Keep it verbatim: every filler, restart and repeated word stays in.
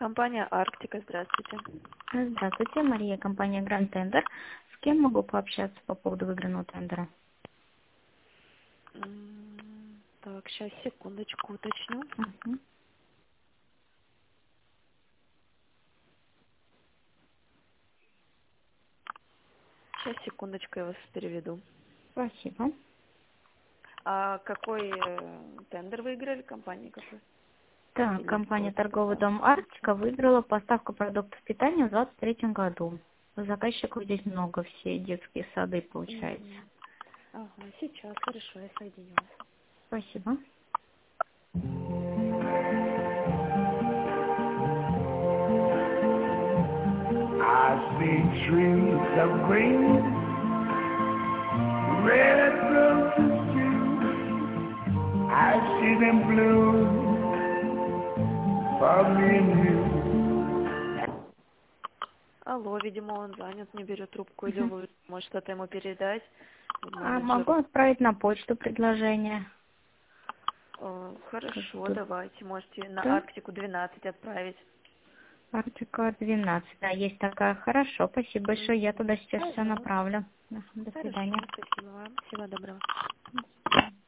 Компания Арктика, здравствуйте. Здравствуйте, Мария, компания Grand Tender. С кем могу пообщаться по поводу выигранного тендера? М, Так, сейчас, секундочку, уточню. Мгм. Сейчас, секундочку, я вас переведу. Спасибо. А какой э, тендер выиграли? Компании какой? Так, Или компания просто «Торговый поставку? дом Арктика» выиграла поставку продуктов питания в двадцать третьем году. Заказчиков здесь много, все детские сады, получается. Мгм. Ага, сейчас, хорошо, я соединю вас. Спасибо. I see trees of green, red roses too. I see them blue for me and you. Алло, видимо, он занят, не берет трубку, или Мгм. вы, может, что-то ему передать А могу менеджеру. отправить на почту предложение? Э, Как Хорошо, тут? давайте, можете на Да? Арктику двенадцать отправить. Арктика двенадцать. Да, есть такая. Хорошо, спасибо большое. Я Мгм. туда сейчас все Пожалуйста. направлю. Да, до Хорошо, свидания. спасибо вам. Всего доброго. До свидания.